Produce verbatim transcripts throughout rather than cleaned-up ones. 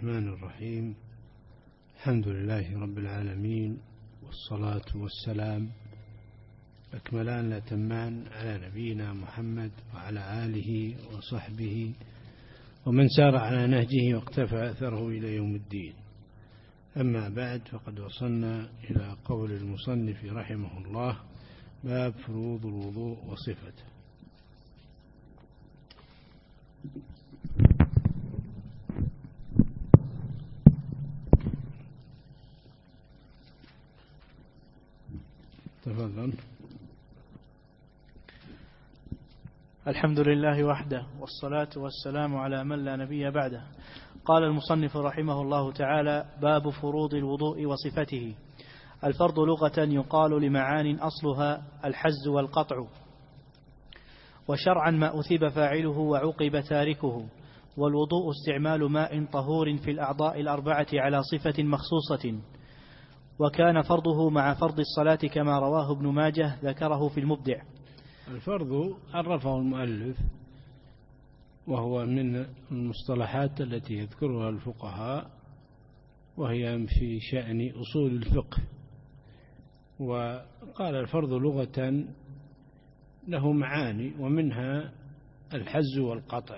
الرحمن الرحيم. الحمد لله رب العالمين، والصلاة والسلام أكملان الأتمان على نبينا محمد وعلى آله وصحبه ومن سار على نهجه واقتفى أثره إلى يوم الدين. أما بعد، فقد وصلنا إلى قول المصنف رحمه الله: باب فروض الوضوء وصفته. تفضل. الحمد لله وحده، والصلاة والسلام على من لا نبي بعده. قال المصنف رحمه الله تعالى: باب فروض الوضوء وصفته. الفرض لغة يقال لمعان أصلها الحز والقطع، وشرعا ما أثيب فاعله وعوقب تاركه. والوضوء استعمال ماء طهور في الأعضاء الأربعة على صفة مخصوصة، وكان فرضه مع فرض الصلاة كما رواه ابن ماجه ذكره في المبدع. الفرض عرفه المؤلف، وهو من المصطلحات التي يذكرها الفقهاء، وهي في شأن أصول الفقه. وقال الفرض لغة له معاني، ومنها الحز والقطع.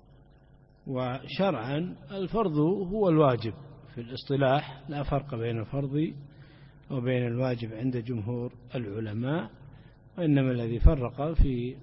وشرعا الفرض هو الواجب. في الاصطلاح لا فرق بين الفرض وبين الواجب عند جمهور العلماء، وإنما الذي فرق في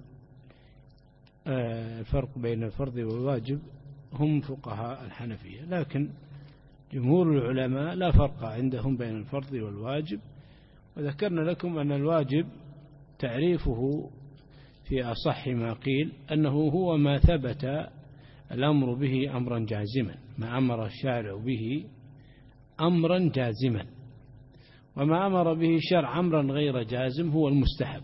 الفرق بين الفرض والواجب هم فقهاء الحنفية. لكن جمهور العلماء لا فرق عندهم بين الفرض والواجب. وذكرنا لكم أن الواجب تعريفه في أصح ما قيل أنه هو ما ثبت الأمر به أمرا جازما، ما أمر الشارع به أمرا جازما. وما أمر به الشرع أمرا غير جازم هو المستحب.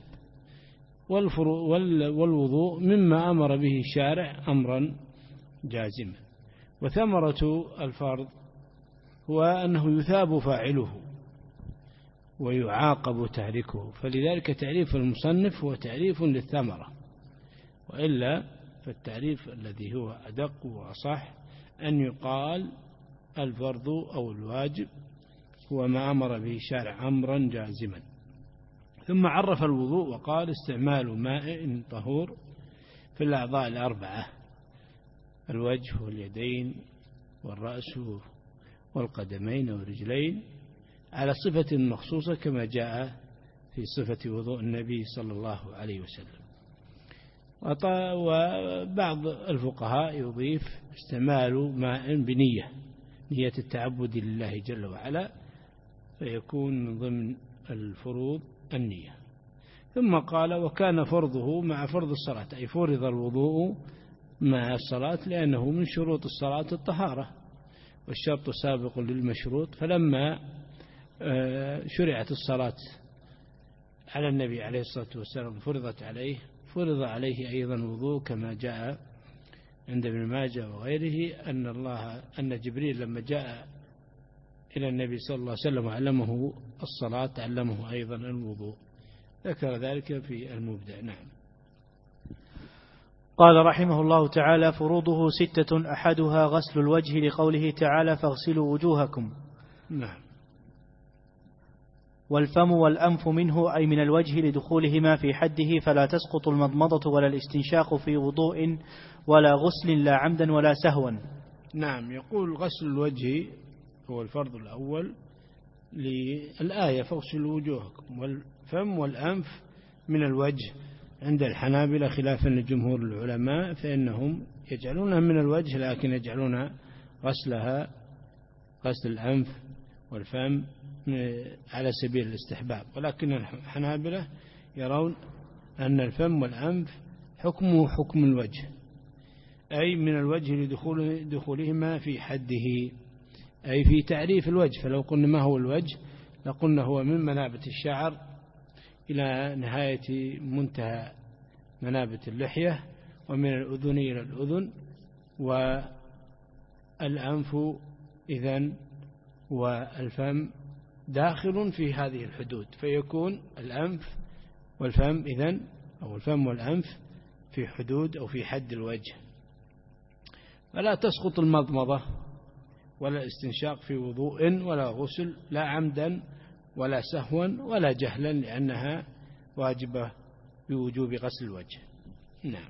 والوضوء مما أمر به الشارع أمرا جازما. وثمرة الفرض هو أنه يثاب فاعله ويعاقب تاركه، فلذلك تعريف المصنف هو تعريف للثمرة، وإلا فالتعريف الذي هو أدق وأصح أن يقال الفرض أو الواجب هو ما أمر به الشارع أمرا جازما. ثم عرف الوضوء وقال: استعمال ماء طهور في الأعضاء الأربعة، الوجه واليدين والرأس والقدمين والرجلين، على صفة مخصوصة كما جاء في صفة وضوء النبي صلى الله عليه وسلم. وبعض الفقهاء يضيف استعمال ماء بنية، نية التعبد لله جل وعلا، فيكون من ضمن الفروض النية. ثم قال: وكان فرضه مع فرض الصلاة، أي فرض الوضوء مع الصلاة، لأنه من شروط الصلاة الطهارة، والشرط سابق للمشروط. فلما شرعت الصلاة على النبي عليه الصلاة والسلام فرضت عليه فرض عليه أيضا وضوء، كما جاء عند ابن ماجه وغيره أن الله أن جبريل لما جاء إلى النبي صلى الله عليه وسلم وعلمه الصلاة علمه أيضا الوضوء. ذكر ذلك في المبدع. نعم. قال رحمه الله تعالى: فروضه ستة، أحدها غسل الوجه لقوله تعالى: فاغسلوا وجوهكم. نعم. والفم والأنف منه، أي من الوجه لدخولهما في حده، فلا تسقط المضمضة ولا الاستنشاق في وضوء ولا غسل، لا عمدا ولا سهوا. نعم. يقول: غسل الوجه هو الفرض الأول للآية: فاغسلوا وجوهكم. والفم والأنف من الوجه عند الحنابلة خلافا لجمهور العلماء، فإنهم يجعلونها من الوجه، لكن يجعلون غسلها غسل الأنف والفم على سبيل الاستحباب. ولكن الحنابلة يرون أن الفم والأنف حكمه حكم الوجه، أي من الوجه لدخول دخولهما في حده، أي في تعريف الوجه. فلو قلنا ما هو الوجه لقلنا هو من منابت الشعر إلى نهاية منتهى منابت اللحية، ومن الأذن إلى الأذن، والأنف إذن والفم داخل في هذه الحدود، فيكون الأنف والفم إذن أو الفم والأنف في حدود أو في حد الوجه. فلا تسقط المضمضة ولا استنشاق في وضوء ولا غسل، لا عمدا ولا سهوا ولا جهلا، لأنها واجبة بوجوب غسل الوجه. نعم.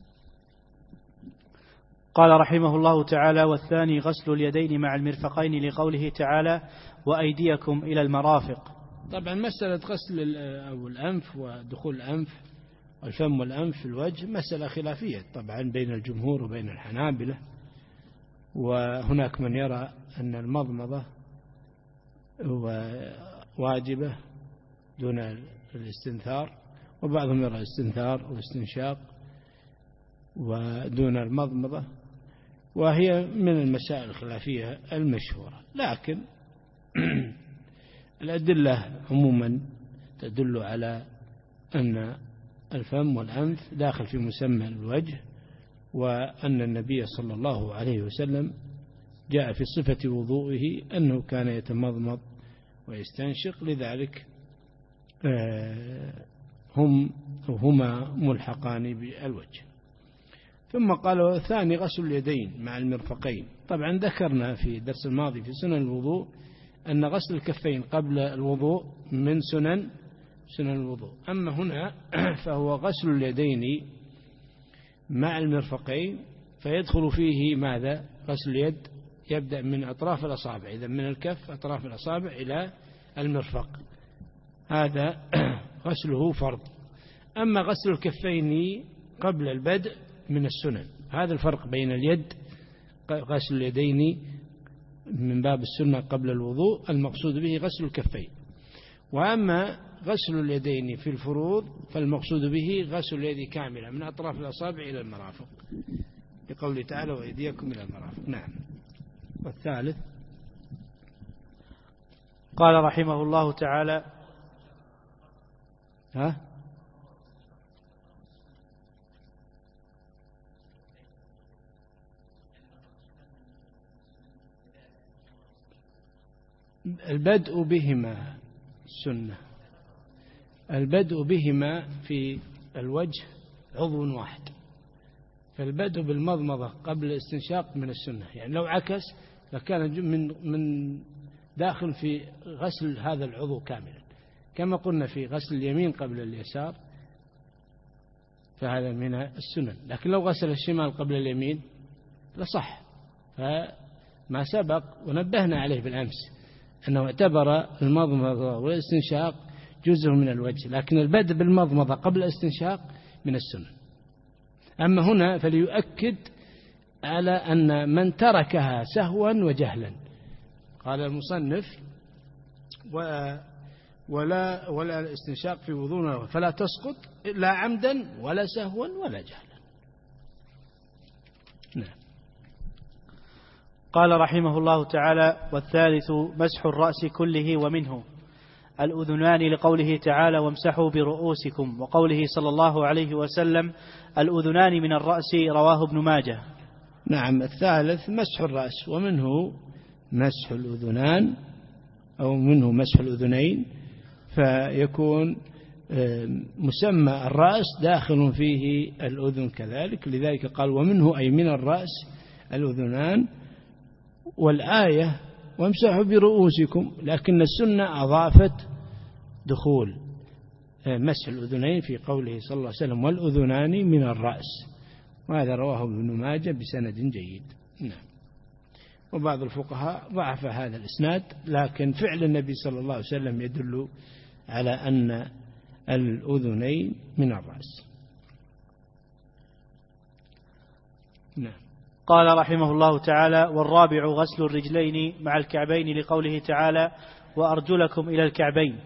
قال رحمه الله تعالى: والثاني غسل اليدين مع المرفقين لقوله تعالى: وأيديكم إلى المرافق. طبعا مسألة غسل أو الأنف ودخول الأنف الفم والأنف في الوجه مسألة خلافية طبعا بين الجمهور وبين الحنابلة، وهناك من يرى أن المضمضة واجبة دون الاستنثار، وبعضهم يرى الاستنثار والاستنشاق ودون المضمضة، وهي من المسائل الخلافية المشهورة. لكن الأدلة عموما تدل على أن الفم والأنف داخل في مسمى الوجه، وأن النبي صلى الله عليه وسلم جاء في صفة وضوئه أنه كان يتمضمض ويستنشق، لذلك هم هما ملحقان بالوجه. ثم قال: ثاني غسل اليدين مع المرفقين. طبعا ذكرنا في الدرس الماضي في سنن الوضوء أن غسل الكفين قبل الوضوء من سنن سنن الوضوء، أما هنا فهو غسل اليدين مع المرفقين، فيدخل فيه ماذا؟ غسل اليد يبدأ من أطراف الأصابع، إذا من الكف أطراف الأصابع إلى المرفق، هذا غسله فرض. أما غسل الكفين قبل البدء من السنن، هذا الفرق بين اليد، غسل اليدين من باب السنة قبل الوضوء المقصود به غسل الكفين، وأما غسل اليدين في الفروض فالمقصود به غسل اليد كاملة من أطراف الأصابع إلى المرافق، لقوله تعالى: وأيديكم إلى المرافق. نعم. والثالث قال رحمه الله تعالى: ها البدء بهما السنة، البدء بهما في الوجه عضو واحد، فالبدء بالمضمضة قبل الاستنشاق من السنة، يعني لو عكس لكان من من داخل في غسل هذا العضو كاملا، كما قلنا في غسل اليمين قبل اليسار فهذا من السنن. لكن لو غسل الشمال قبل اليمين لصح، فما سبق ونبهنا عليه بالأمس أنه اعتبر المضمضة والاستنشاق جزء من الوجه، لكن البدء بالمضمضة قبل الاستنشاق من السنة. أما هنا فليؤكد على أن من تركها سهوا وجهلا، قال المصنف: ولا ولا الاستنشاق في وضوء فلا تسقط لا عمدا ولا سهوا ولا جهلا. نعم. قال رحمه الله تعالى: والثالث مسح الرأس كله ومنه الأذنان لقوله تعالى: وامسحوا برؤوسكم، وقوله صلى الله عليه وسلم: الأذنان من الرأس، رواه ابن ماجه. نعم. الثالث مسح الرأس، ومنه مسح الأذنان أو منه مسح الأذنين، فيكون مسمى الرأس داخل فيه الأذن كذلك، لذلك قال: ومنه أي من الرأس الأذنان. والآية: وامسحوا برؤوسكم، لكن السنة أضافت دخول مسح الأذنين في قوله صلى الله عليه وسلم: والأذنان من الرأس، وهذا رواه ابن ماجه بسند جيد. نعم. وبعض الفقهاء ضعف هذا الإسناد، لكن فعل النبي صلى الله عليه وسلم يدل على أن الأذنين من الرأس. نعم. قال رحمه الله تعالى: والرابع غسل الرجلين مع الكعبين لقوله تعالى: وأرجلكم إلى الكعبين.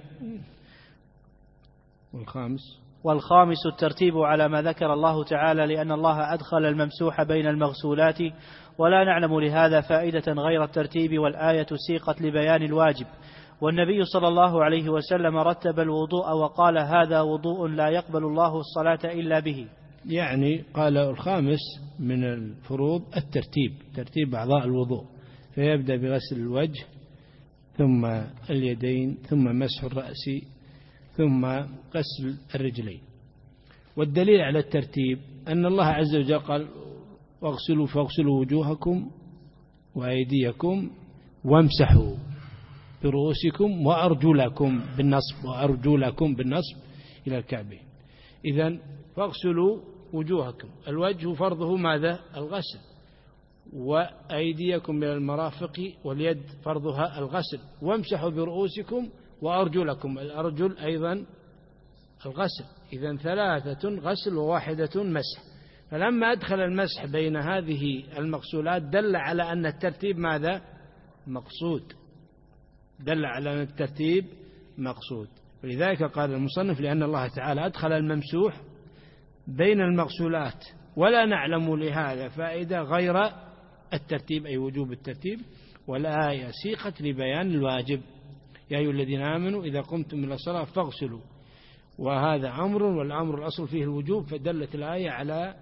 والخامس والخامس الترتيب على ما ذكر الله تعالى، لأن الله أدخل الممسوح بين المغسولات، ولا نعلم لهذا فائدة غير الترتيب، والآية سيقت لبيان الواجب. والنبي صلى الله عليه وسلم رتب الوضوء وقال: هذا وضوء لا يقبل الله الصلاة إلا به. يعني قال الخامس من الفروض الترتيب، ترتيب أعضاء الوضوء، فيبدأ بغسل الوجه ثم اليدين ثم مسح الرأس ثم غسل الرجلين. والدليل على الترتيب أن الله عز وجل قال: واغسلوا فاغسلوا وجوهكم وأيديكم وامسحوا برؤوسكم وأرجلكم بالنصب وأرجلكم بالنصب إلى الكعبين. إذن فاغسلوا وجوهكم، الوجه فرضه ماذا؟ الغسل، وأيديكم إلى المرافق واليد فرضها الغسل، وامسحوا برؤوسكم وأرجلكم، الأرجل أيضا الغسل. إذن ثلاثة غسل وواحدة مسح. فلما أدخل المسح بين هذه المغسولات دل على أن الترتيب ماذا؟ مقصود، دل على أن الترتيب مقصود. ولذلك قال المصنف لأن الله تعالى أدخل الممسوح بين المغسولات، ولا نعلم لهذا فائدة غير الترتيب أي وجوب الترتيب، والآية سيقت لبيان الواجب: يا أيها الذين آمنوا إذا قمتم إلى الصلاة فاغسلوا، وهذا أمر، والأمر الأصل فيه الوجوب، فدلت الآية على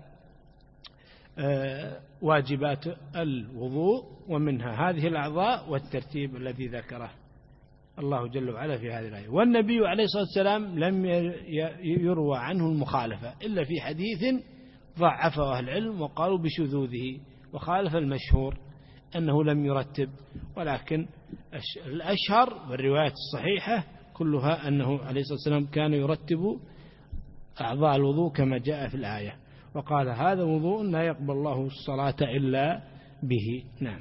واجبات الوضوء، ومنها هذه الأعضاء والترتيب الذي ذكره الله جل وعلا في هذه الآية. والنبي عليه الصلاة والسلام لم يروى عنه المخالفة إلا في حديث ضعفه أهل العلم وقالوا بشذوذه، وخالف المشهور أنه لم يرتب، ولكن الأشهر والروايات الصحيحة كلها أنه عليه الصلاة والسلام كان يرتب أعضاء الوضوء كما جاء في الآية، وقال هذا وضوء لا يقبل الله الصلاة إلا به. نعم.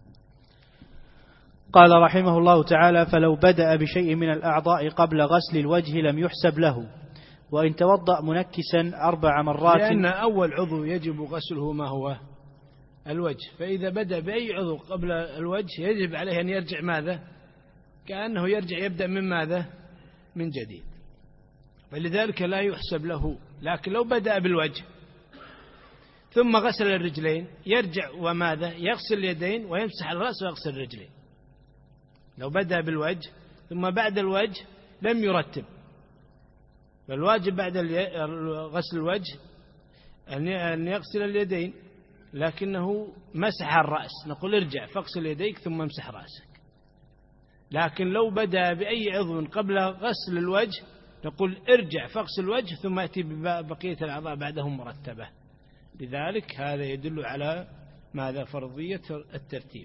قال رحمه الله تعالى: فلو بدأ بشيء من الأعضاء قبل غسل الوجه لم يحسب له، وإن توضأ منكسا أربع مرات، لأن أول عضو يجب غسله ما هو؟ الوجه، فإذا بدأ بأي عضو قبل الوجه يجب عليه أن يرجع ماذا؟ كأنه يرجع يبدأ من ماذا؟ من جديد، فلذلك لا يحسب له. لكن لو بدأ بالوجه ثم غسل الرجلين يرجع وماذا؟ يغسل اليدين ويمسح الرأس ويغسل الرجلين. لو بدأ بالوجه ثم بعد الوجه لم يرتب، فالواجب بعد غسل الوجه أن يغسل اليدين، لكنه مسح الرأس، نقول ارجع فاغسل يديك ثم امسح رأسك. لكن لو بدأ بأي عضو قبل غسل الوجه نقول ارجع فاغسل الوجه ثم أتي ببقية الأعضاء بعدهم مرتبة. لذلك هذا يدل على ماذا؟ فرضية الترتيب.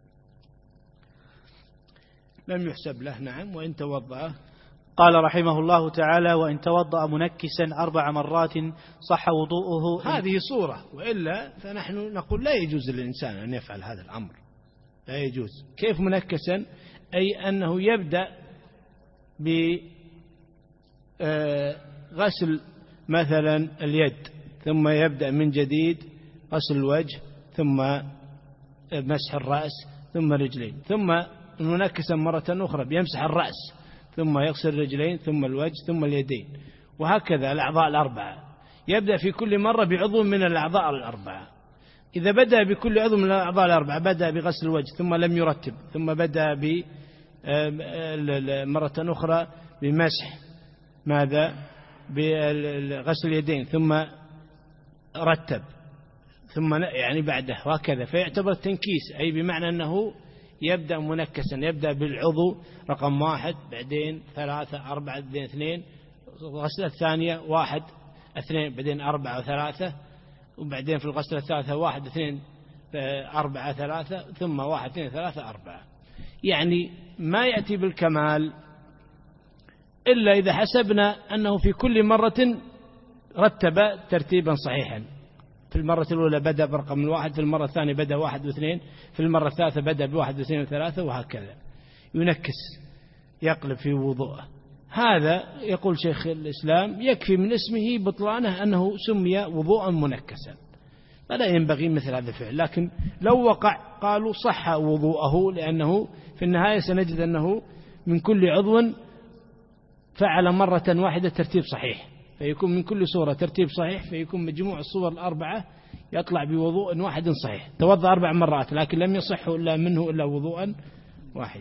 لم يحسب له. نعم. وإن توضأ، قال رحمه الله تعالى: وإن توضأ منكسا أربع مرات صح وضوءه. هذه صورة، وإلا فنحن نقول لا يجوز للإنسان أن يفعل هذا الأمر، لا يجوز. كيف منكسا؟ أي أنه يبدأ بغسل مثلا اليد ثم يبدأ من جديد غسل الوجه ثم مسح الرأس ثم رجلين، ثم منكسا مرة أخرى بيمسح الرأس ثم يغسل الرجلين ثم الوجه ثم اليدين، وهكذا الأعضاء الأربعة. يبدأ في كل مرة بعضو من الأعضاء الأربعة. إذا بدأ بكل عضو من الأعضاء الأربعة بدأ بغسل الوجه ثم لم يرتب، ثم بدأ مرة أخرى بمسح ماذا؟ بغسل اليدين ثم رتب، ثم يعني بعده، وهكذا، فيعتبر التنكيس أي بمعنى أنه يبدأ منكسا، يبدأ بالعضو رقم واحد بعدين ثلاثة أربعة بعدين اثنين، الغسلة الثانية واحد اثنين بعدين أربعة وثلاثة، وبعدين في الغسلة الثالثة واحد اثنين أربعة ثلاثة، ثم واحد اثنين ثلاثة أربعة. يعني ما يأتي بالكمال إلا إذا حسبنا أنه في كل مرة رتب ترتيبا صحيحا. في المرة الأولى بدأ برقم الواحد، في المرة الثانية بدأ واحد واثنين، في المرة الثالثة بدأ بواحد واثنين وثلاثة، وهكذا ينكس يقلب في وضوءه. هذا يقول شيخ الإسلام يكفي من اسمه بطلانه أنه سمي وضوءا منكسا، فلا ينبغي مثل هذا الفعل. لكن لو وقع قالوا صح وضوءه، لأنه في النهاية سنجد أنه من كل عضو فعل مرة واحدة ترتيب صحيح، فيكون من كل صورة ترتيب صحيح، فيكون مجموع الصور الأربعة يطلع بوضوء واحد صحيح. توضأ أربع مرات لكن لم يصح إلا منه إلا وضوءا واحدا.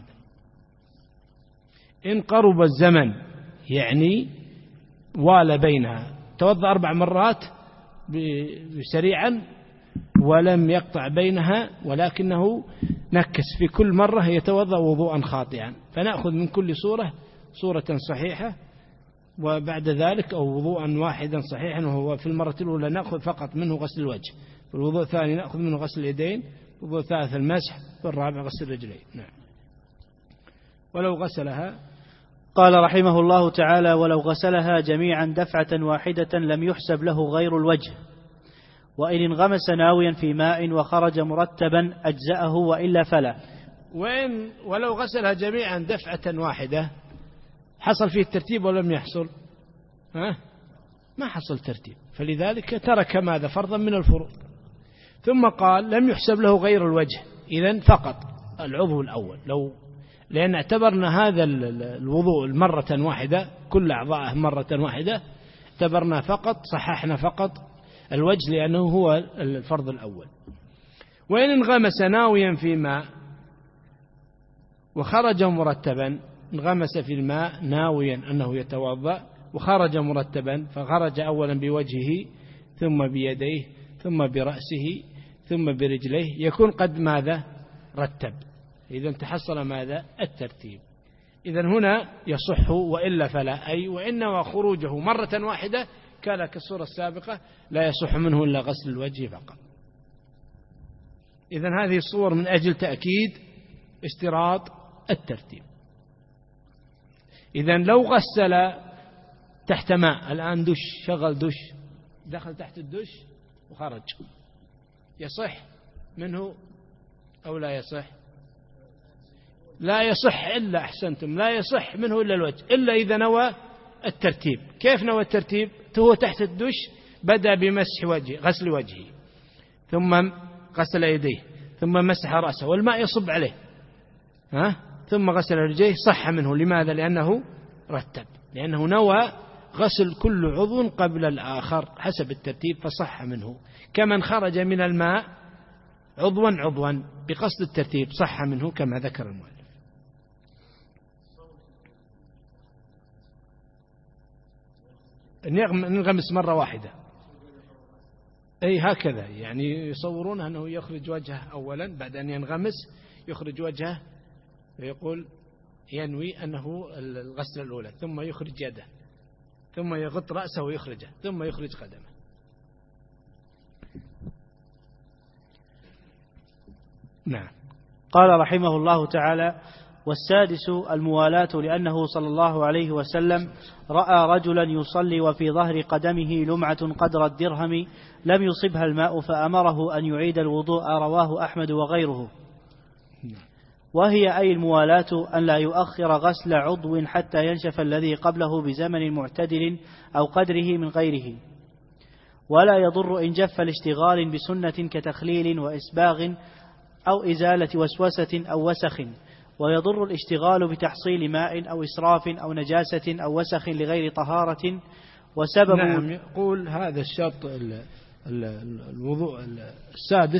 إن قرب الزمن يعني وال بينها، توضأ أربع مرات سريعا ولم يقطع بينها، ولكنه نكس في كل مرة يتوضأ وضوءا خاطئا، فنأخذ من كل صورة صورة صحيحة، وبعد ذلك أو وضوءا واحدا صحيحا، وهو في المرة الأولى نأخذ فقط منه غسل الوجه، في الوضوء الثاني نأخذ منه غسل اليدين، الوضوء الثالث المسح، والرابع غسل رجليه. نعم. ولو غسلها، قال رحمه الله تعالى: ولو غسلها جميعا دفعة واحدة لم يحسب له غير الوجه، وإن انغمس ناويا في ماء وخرج مرتبا أجزأه وإلا فلا. وإن ولو غسلها جميعا دفعة واحدة حصل فيه الترتيب ولم يحصل، ها؟ ما حصل ترتيب، فلذلك ترك ماذا؟ فرضا من الفروض. ثم قال لم يحسب له غير الوجه، إذن فقط العضو الأول، لو لأن اعتبرنا هذا الوضوء المرة واحدة، كل أعضاءه مرة واحدة، اعتبرنا فقط، صححنا فقط الوجه لأنه هو الفرض الأول. وإن انغمس ناويا في ماء وخرج مرتبا، انغمس في الماء ناويا أنه يتوضأ وخرج مرتبا، فخرج أولا بوجهه ثم بيديه ثم برأسه ثم برجليه، يكون قد ماذا؟ رتب. إذا تحصل ماذا؟ الترتيب. إذا هنا يصح وإلا فلا، أي وإنما خروجه مرة واحدة كان كالصورة السابقة لا يصح منه إلا غسل الوجه فقط. إذا هذه الصور من أجل تأكيد اشتراط الترتيب. إذا لو غسل تحت ماء، الآن دش، شغل دش، دخل تحت الدش وخرج، يصح منه أو لا يصح؟ لا يصح إلا، أحسنتم، لا يصح منه إلا الوجه، إلا إذا نوى الترتيب. كيف نوى الترتيب؟ هو تحت الدش بدأ بمسح وجهه، غسل وجهه، ثم غسل يديه، ثم مسح رأسه والماء يصب عليه، ها؟ ثم غسل رجليه، صح منه. لماذا؟ لأنه رتب، لأنه نوى غسل كل عضو قبل الآخر حسب الترتيب، فصح منه. كمن خرج من الماء عضوا عضوا بقصد الترتيب، صح منه كما ذكر المؤلف. نغمس مرة واحدة، أي هكذا، يعني يصورون أنه يخرج وجهه أولا بعد أن ينغمس، يخرج وجهه ويقول ينوي أنه الغسلة الأولى، ثم يخرج يده، ثم يغط رأسه ويخرجه، ثم يخرج قدمه. نعم. قال رحمه الله تعالى: والسادس الموالاة، لأنه صلى الله عليه وسلم رأى رجلا يصلي وفي ظهر قدمه لمعة قدر الدرهم لم يصبها الماء فأمره أن يعيد الوضوء، رواه أحمد وغيره. وهي أي الموالاة أن لا يؤخر غسل عضو حتى ينشف الذي قبله بزمن معتدل أو قدره من غيره، ولا يضر إن جف الاشتغال بسنة كتخليل وإسباغ أو إزالة وسوسة أو وسخ، ويضر الاشتغال بتحصيل ماء أو إسراف أو نجاسة أو وسخ لغير طهارة. وسبب نعم. يقول هذا الشرط الوضوء السادس،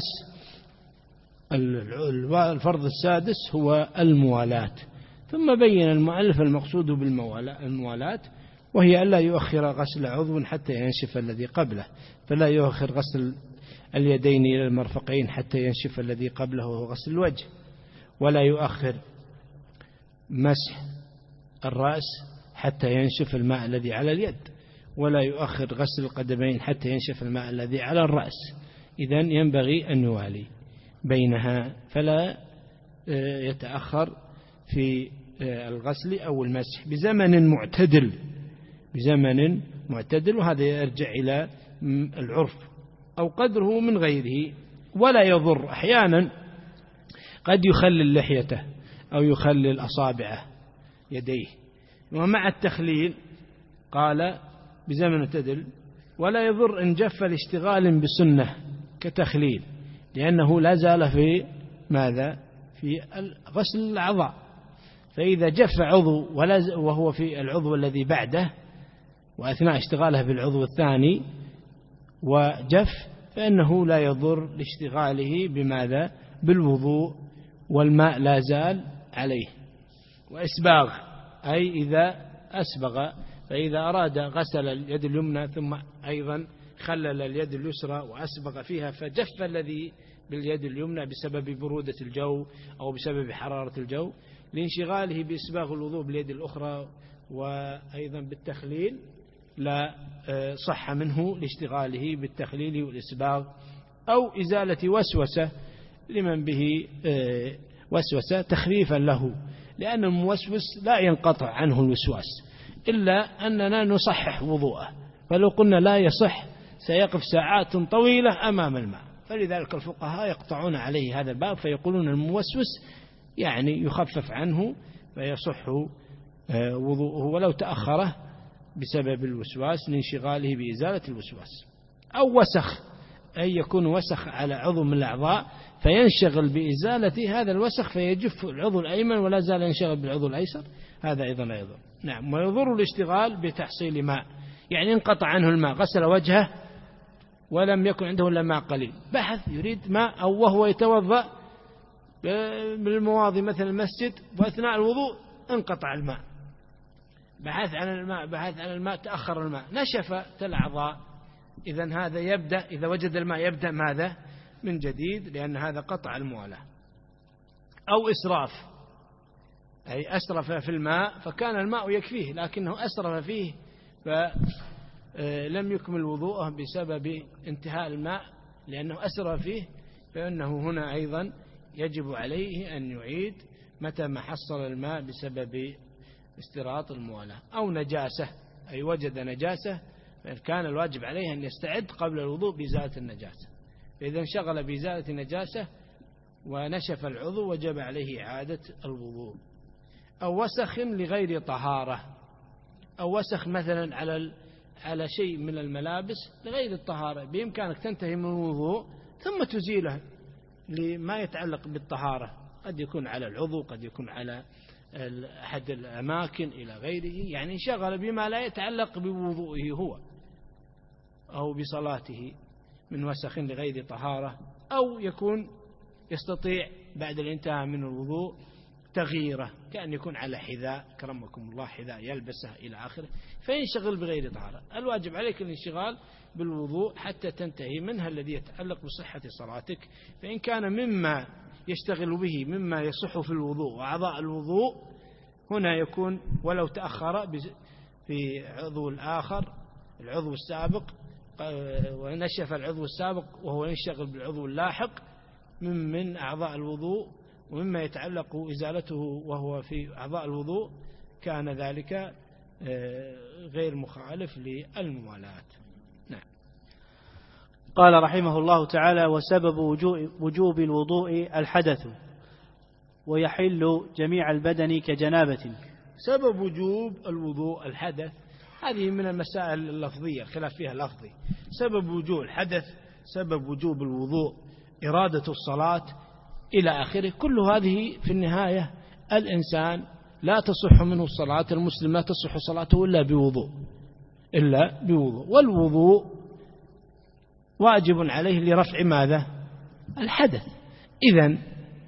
الفرض السادس هو الموالاة. ثم بين المؤلف المقصود بالموالاة، وهي ألا يؤخر غسل عضو حتى ينشف الذي قبله، فلا يؤخر غسل اليدين إلى المرفقين حتى ينشف الذي قبله وهو غسل الوجه، ولا يؤخر مسح الرأس حتى ينشف الماء الذي على اليد، ولا يؤخر غسل القدمين حتى ينشف الماء الذي على الرأس. إذن ينبغي أن يوالي بينها، فلا يتأخر في الغسل أو المسح بزمن معتدل، بزمن معتدل، وهذا يرجع إلى العرف أو قدره من غيره. ولا يضر، أحيانا قد يخلل لحيته أو يخلل أصابعه يديه، ومع التخليل قال بزمن معتدل ولا يضر إن جف الاشتغال بسنة كتخليل، لأنه لا زال في ماذا؟ في غسل الأعضاء. فإذا جف عضو وهو في العضو الذي بعده وأثناء اشتغاله بالعضو الثاني وجف، فإنه لا يضر لاشتغاله بماذا؟ بالوضوء، والماء لا زال عليه. وإسباغ، أي إذا أسبغ، فإذا أراد غسل اليد اليمنى ثم أيضا خلل اليد اليسرى وأسبغ فيها، فجف الذي باليد اليمنى بسبب برودة الجو أو بسبب حرارة الجو، لانشغاله بإسباغ الوضوء باليد الأخرى وأيضا بالتخليل، لا صح منه لاشتغاله بالتخليل والإسباغ. أو إزالة وسوسة لمن به وسوسة تخفيفا له، لأن الموسوس لا ينقطع عنه الوسواس إلا أننا نصحح وضوءه، فلو قلنا لا يصح سيقف ساعات طويلة أمام الماء، فلذلك الفقهاء يقطعون عليه هذا الباب فيقولون الموسوس يعني يخفف عنه فيصح وضوءه ولو تأخره بسبب الوسواس لانشغاله بإزالة الوسواس. أو وسخ، أي يكون وسخ على عضو من الأعضاء فينشغل بإزالة هذا الوسخ فيجف العضو الأيمن ولا زال ينشغل بالعضو الأيسر، هذا أيضا لا يضر. نعم. ويضر الاشتغال بتحصيل ماء، يعني انقطع عنه الماء، غسل وجهه ولم يكن عنده إلا ماء قليل، بحث يريد ماء أو وهو يتوضأ بالمواضي مثل المسجد وأثناء الوضوء انقطع الماء، بحث عن الماء بحث عن الماء تأخر الماء، نشفت الأعضاء، إذن هذا يبدأ إذا وجد الماء يبدأ ماذا من جديد، لأن هذا قطع الموالاة. أو إسراف، أي أسرف في الماء فكان الماء يكفيه لكنه أسرف فيه فلم يكمل وضوءه بسبب انتهاء الماء لأنه أسرف فيه، فإنه هنا أيضا يجب عليه أن يعيد متى ما حصل الماء بسبب استراط الموالاة. أو نجاسة، أي وجد نجاسة فكان الواجب عليه أن يستعد قبل الوضوء بإزالة النجاسة، فإذا انشغل بإزالة نجاسة ونشف العضو وجب عليه إعادة الوضوء. أو وسخ لغير طهارة، أو وسخ مثلا على على شيء من الملابس لغير الطهارة، بإمكانك تنتهي من الوضوء ثم تزيله لما يتعلق بالطهارة، قد يكون على العضو قد يكون على أحد الأماكن إلى غيره، يعني انشغل بما لا يتعلق بوضوئه هو أو بصلاته من وسخ لغير طهارة. أو يكون يستطيع بعد الانتهاء من الوضوء تغييره، كأن يكون على حذاء كرمكم الله حذاء يلبسه إلى آخره فينشغل بغير طهارة. الواجب عليك الانشغال بالوضوء حتى تنتهي منها الذي يتعلق بصحة صلاتك، فإن كان مما يشتغل به مما يصح في الوضوء وأعضاء الوضوء هنا يكون ولو تأخر في عضو الآخر العضو السابق ونشف العضو السابق وهو ينشغل بالعضو اللاحق من من أعضاء الوضوء ومما يتعلق إزالته وهو في أعضاء الوضوء، كان ذلك غير مخالف للموالاة. نعم. قال رحمه الله تعالى: وسبب وجوب الوضوء الحدث ويحل جميع البدن كجنابة. سبب وجوب الوضوء الحدث، هذه من المسائل اللفظية الخلاف فيها لفظي. سبب وجوب الحدث، سبب وجوب الوضوء، إرادة الصلاة إلى آخره، كل هذه في النهاية الإنسان لا تصح منه الصلاة، المسلم لا تصح صلاته إلا بوضوء إلا بوضوء والوضوء واجب عليه لرفع ماذا؟ الحدث. إذن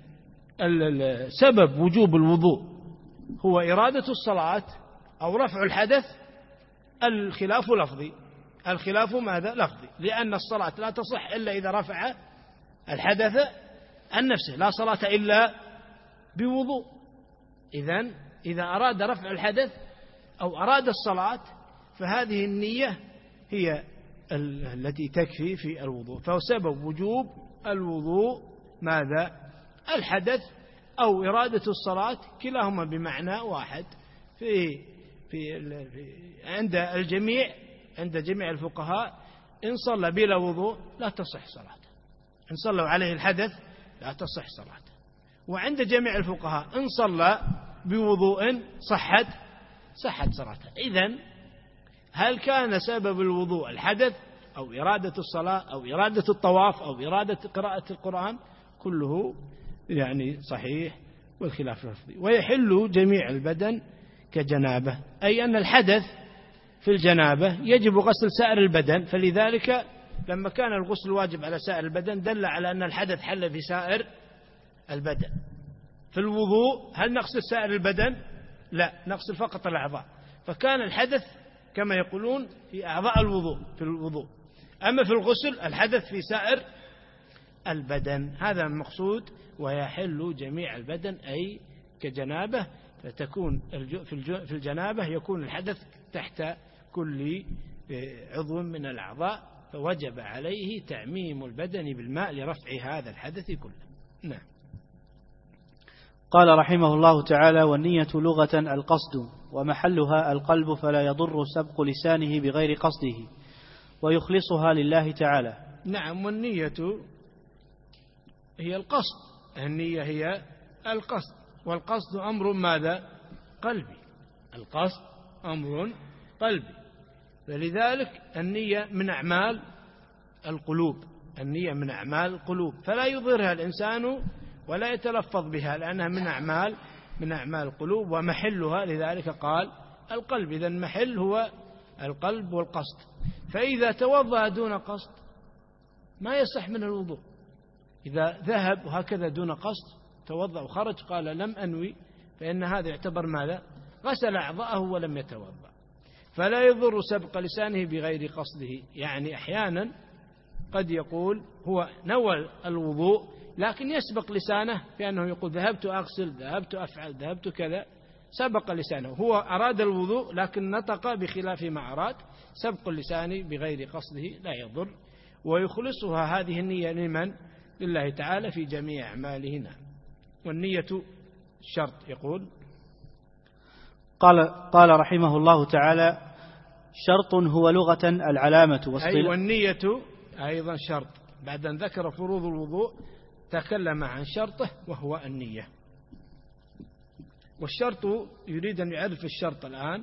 سبب وجوب الوضوء هو إرادة الصلاة أو رفع الحدث، الخلاف لفظي. الخلاف ماذا؟ لفظي، لأن الصلاة لا تصح إلا إذا رفع الحدث عن نفسه، لا صلاة إلا بوضوء. إذن إذا أراد رفع الحدث أو أراد الصلاة فهذه النية هي التي تكفي في الوضوء. فسبب وجوب الوضوء ماذا؟ الحدث أو إرادة الصلاة، كلاهما بمعنى واحد في في عند الجميع عند جميع الفقهاء. إن صلى بلا وضوء لا تصح صلاته، إن صلوا عليه الحدث لا تصح صلاته. وعند جميع الفقهاء إن صلى بوضوء صحت صحت صلاته. إذن هل كان سبب الوضوء الحدث أو إرادة الصلاة أو إرادة الطواف أو إرادة قراءة القرآن؟ كله يعني صحيح والخلاف لفظي. ويحل جميع البدن كجنابة، أي أن الحدث في الجنابة يجب غسل سائر البدن، فلذلك لما كان الغسل واجب على سائر البدن دل على أن الحدث حل في سائر البدن. في الوضوء هل نغسل سائر البدن؟ لا، نغسل فقط الأعضاء، فكان الحدث كما يقولون في أعضاء الوضوء في الوضوء، أما في الغسل الحدث في سائر البدن. هذا المقصود ويحل جميع البدن أي كجنابة، فتكون في الجنابة يكون الحدث تحت كل عضو من الأعضاء، فوجب عليه تعميم البدن بالماء لرفع هذا الحدث كله. نعم. قال رحمه الله تعالى: والنية لغة القصد، ومحلها القلب، فلا يضر سبق لسانه بغير قصده، ويخلصها لله تعالى. نعم. والنية هي القصد، النية هي القصد، والقصد أمر ماذا؟ قلبي. القصد أمر قلبي، فلذلك النية من أعمال القلوب، النية من أعمال القلوب، فلا يظهرها الإنسان ولا يتلفظ بها، لأنها من أعمال من أعمال القلوب، ومحلها لذلك قال القلب. إذا المحل هو القلب والقصد. فإذا توضأ دون قصد ما يصح من الوضوء. إذا ذهب وهكذا دون قصد توضأ وخرج قال لم أنوي، فإن هذا يعتبر ماذا؟ غسل أعضاءه ولم يتوضأ. فلا يضر سبق لسانه بغير قصده، يعني أحيانا قد يقول هو نوى الوضوء لكن يسبق لسانه بأنه يقول ذهبت أغسل، ذهبت أفعل، ذهبت كذا، سبق لسانه. هو أراد الوضوء لكن نطق بخلاف ما أراد. سبق اللسان بغير قصده لا يضر، ويخلصها هذه النية لمن؟ لله تعالى في جميع أعماله. نعم. والنية شرط. يقول قال قال رحمه الله تعالى: شرط هو لغة العلامة. أي والنية أيضا شرط. بعد أن ذكر فروض الوضوء تكلم عن شرطه وهو النية. والشرط يريد أن يعرف الشرط الآن.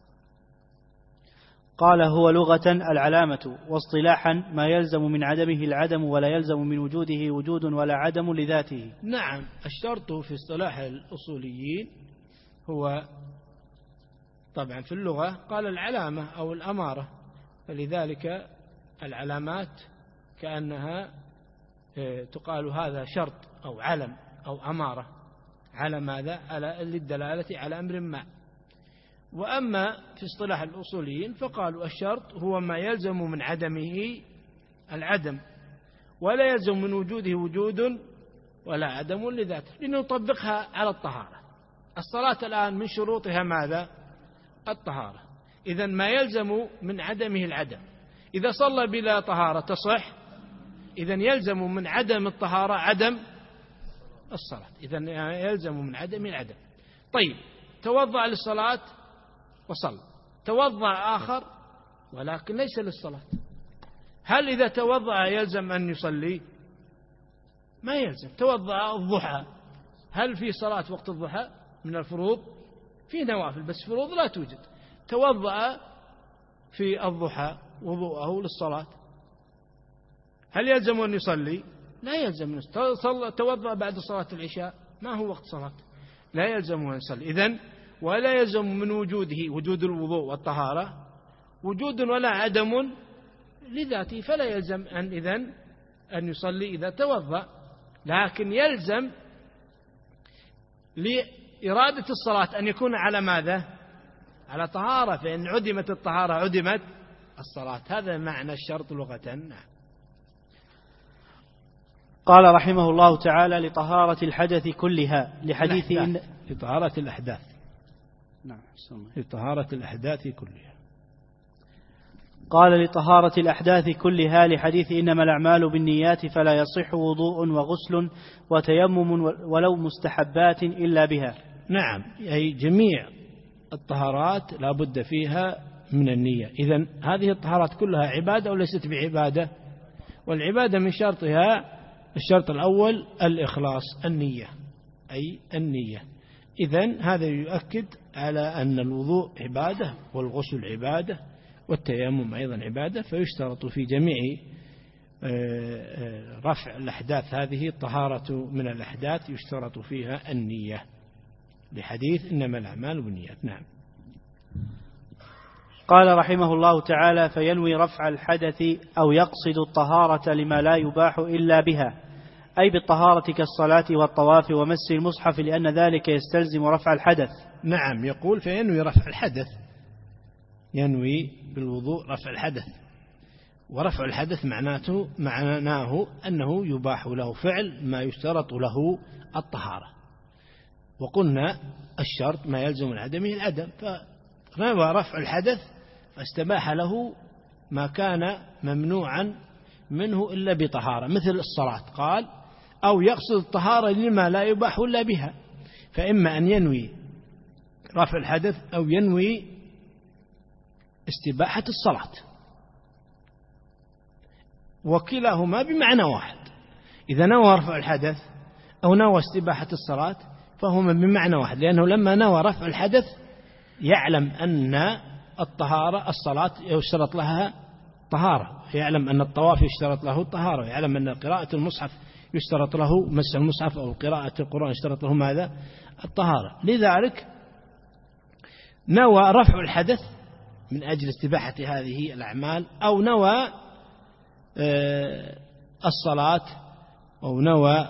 قال: هو لغة العلامة، واصطلاحا ما يلزم من عدمه العدم، ولا يلزم من وجوده وجود ولا عدم لذاته. نعم. الشرط في اصطلاح الأصوليين هو طبعا في اللغة قال العلامة أو الأمارة، فلذلك العلامات كأنها تقال هذا شرط أو علم أو أمارة على ماذا؟ على للدلالة على أمر ما. وأما في اصطلاح الأصوليين فقالوا الشرط هو ما يلزم من عدمه العدم، ولا يلزم من وجوده وجود ولا عدم لذاته، لنطبقها على الطهارة. الصلاة الآن من شروطها ماذا؟ الطهارة. إذن ما يلزم من عدمه العدم. إذا صلى بلا طهارة تصح؟ إذن يلزم من عدم الطهارة عدم الصلاة. إذن يلزم من عدم العدم. طيب، توضأ للصلاة وصلى، توضأ آخر ولكن ليس للصلاة، هل إذا توضأ يلزم أن يصلي؟ ما يلزم. توضأ الضحى، هل في صلاة وقت الضحى من الفروض؟ في نوافل بس فروض لا توجد. توضأ في الضحى وضوءه للصلاة، هل يلزم أن يصلي؟ لا يلزم. توضأ بعد صلاة العشاء ما هو وقت صلاة، لا يلزم أن يصلي. إذن ولا يلزم من وجوده وجود الوضوء والطهارة وجود ولا عدم لذاته، فلا يلزم أن إذن أن يصلي إذا توضأ. لكن يلزم لإرادة الصلاة أن يكون على ماذا؟ على طهارة، فإن عدمت الطهارة عدمت الصلاة. هذا معنى الشرط لغة. قال رحمه الله تعالى: لطهارة الحدث كلها، لحديث إن لطهارة الأحداث. نعم. لطهارة الأحداث كلها. قال: لطهارة الأحداث كلها، لحديث إنما الأعمال بالنيات، فلا يصح وضوء وغسل وتيمم ولو مستحبات إلا بها. نعم. أي جميع الطهارات لا بد فيها من النية. إذن هذه الطهارات كلها عبادة أو ليست بعبادة؟ والعبادة من شرطها الشرط الأول الإخلاص، النية، أي النية. إذن هذا يؤكد على أن الوضوء عبادة والغسل عبادة والتيمم أيضا عبادة، فيشترط في جميع رفع الأحداث هذه الطهارة من الأحداث يشترط فيها النية، لحديث إنما الأعمال بالنيات. نعم. قال رحمه الله تعالى: فينوي رفع الحدث أو يقصد الطهارة لما لا يباح إلا بها، أي بالطهارة كالصلاة والطواف ومس المصحف، لأن ذلك يستلزم رفع الحدث. نعم. يقول فينوي رفع الحدث، ينوي بالوضوء رفع الحدث. ورفع الحدث معناته معناه أنه يباح له فعل ما يشترط له الطهارة، وقلنا الشرط ما يلزم من عدمه العدم، فنوى رفع الحدث فاستباح له ما كان ممنوعا منه إلا بطهارة، مثل الصلاة. قال: أو يقصد الطهارة لما لا يباح إلا بها، فإما أن ينوي رفع الحدث أو ينوي استباحة الصلاة، وكلاهما بمعنى واحد. إذا نوى رفع الحدث أو نوى استباحة الصلاة فهما بمعنى واحد، لأنه لما نوى رفع الحدث يعلم أن الطهارة الصلاة يشترط لها طهارة، يعلم أن الطواف يشترط له الطهارة، يعلم أن قراءة المصحف يشترط له مس المصحف أو قراءة القرآن يشترط له ماذا؟ الطهارة. لذلك نوى رفع الحدث من أجل استباحة هذه الأعمال، أو نوى الصلاة أو نوى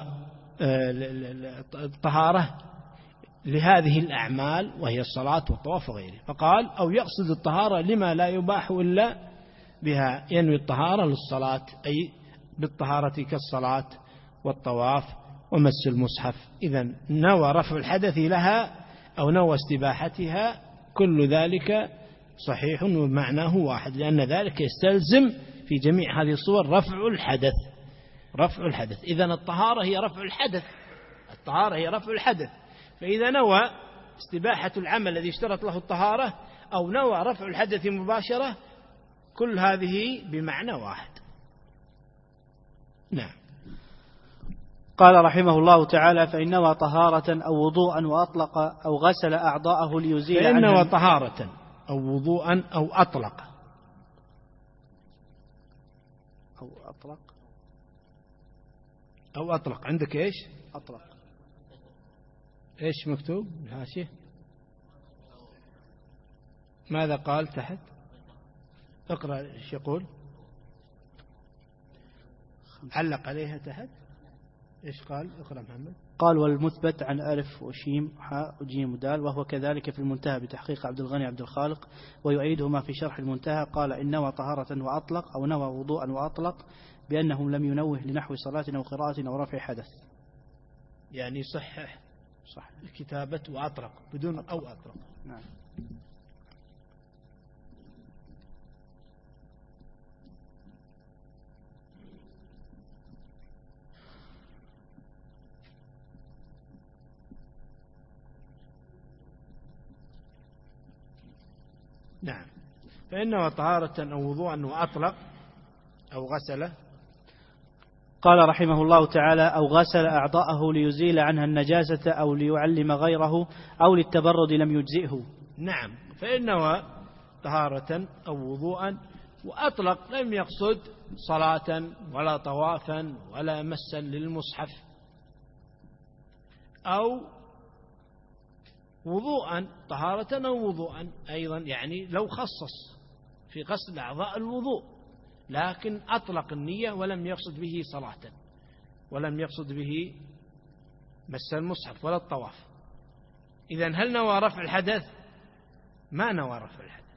الطهارة لهذه الأعمال وهي الصلاة والطواف وغيره، فقال أو يقصد الطهارة لما لا يباح إلا بها، ينوي الطهارة للصلاة أي بالطهارة كالصلاة والطواف ومس المصحف. إذن نوى رفع الحدث لها أو نوى استباحتها كل ذلك صحيح ومعناه واحد، لأن ذلك يستلزم في جميع هذه الصور رفع الحدث. رفع الحدث إذن الطهارة هي رفع الحدث، الطهارة هي رفع الحدث. فإذا نوى استباحة العمل الذي اشترط له الطهارة أو نوى رفع الحدث مباشرة كل هذه بمعنى واحد. نعم. قال رحمه الله تعالى فإن نوى طهارة أو وضوءا وأطلق أو غسل أعضاءه ليزيل عنها. فإن نوى طهارة أو وضوءا أو أطلق أو أطلق أو أطلق عندك إيش؟ أطلق إيش مكتوب الحاشية؟ ماذا قال تحت؟ اقرأ إيش يقول، علق عليها تحت إيش قال؟ اقرأ محمد. قال والمثبت عن ألف وشيم حاء وجيم ودال، وهو كذلك في المنتهى بتحقيق عبد الغني عبد الخالق، ويؤيده ما في شرح المنتهى. قال إن نوى طهارة وأطلق أو نوى وضوءا وأطلق بأنه لم ينوه لنحو صلاة أو قراءة أو رفع حدث. يعني صحح صح كتابة وأطلق بدون أطلق. أو أطلق. نعم. نعم. فإنه طهارة أو وضوءا وأطلق أو غسل. قال رحمه الله تعالى أو غسل أعضاءه ليزيل عنها النجاسة أو ليعلم غيره أو للتبرد لم يجزئه. نعم. فإنه طهارة أو وضوءا وأطلق لم يقصد صلاة ولا طوافا ولا مسا للمصحف، أو وضوءا طهارة أو وضوءا أيضا، يعني لو خصص في غسل أعضاء الوضوء لكن أطلق النية ولم يقصد به صلاة ولم يقصد به مس المصحف ولا الطواف. إذن هل نوى رفع الحدث؟ ما نوى رفع الحدث،